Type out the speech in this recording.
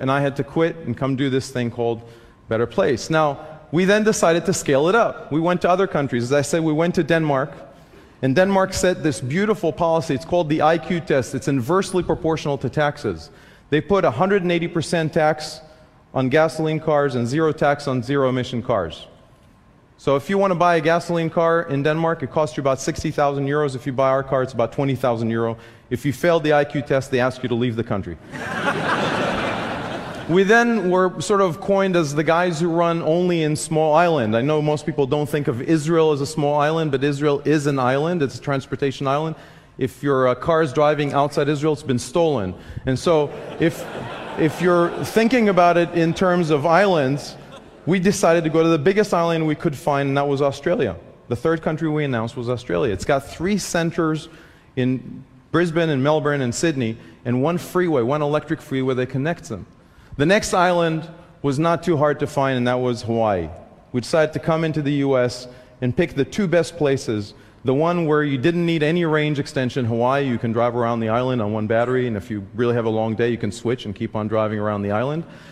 and I had to quit and come do this thing called Better Place. Now, we then decided to scale it up. We went to other countries. As I said, we went to Denmark, and Denmark set this beautiful policy. It's called the IQ test. It's inversely proportional to taxes. They put 180% tax on gasoline cars and zero tax on zero-emission cars. So if you want to buy a gasoline car in Denmark, it costs you about 60,000 euros. If you buy our car, it's about 20,000 euro. If you failed the IQ test, they ask you to leave the country. We then were sort of coined as the guys who run only in small island. I know most people don't think of Israel as a small island, but Israel is an island. It's a transportation island. If your car is driving outside Israel, it's been stolen. And so if you're thinking about it in terms of islands, we decided to go to the biggest island we could find, and that was Australia. The third country we announced was Australia. It's got 3 centers in Brisbane and Melbourne and Sydney, and 1 freeway, 1 electric freeway that connects them. The next island was not too hard to find, and that was Hawaii. We decided to come into the US and pick the 2 best places. The one where you didn't need any range extension, Hawaii, you can drive around the island on 1 battery, and if you really have a long day, you can switch and keep on driving around the island.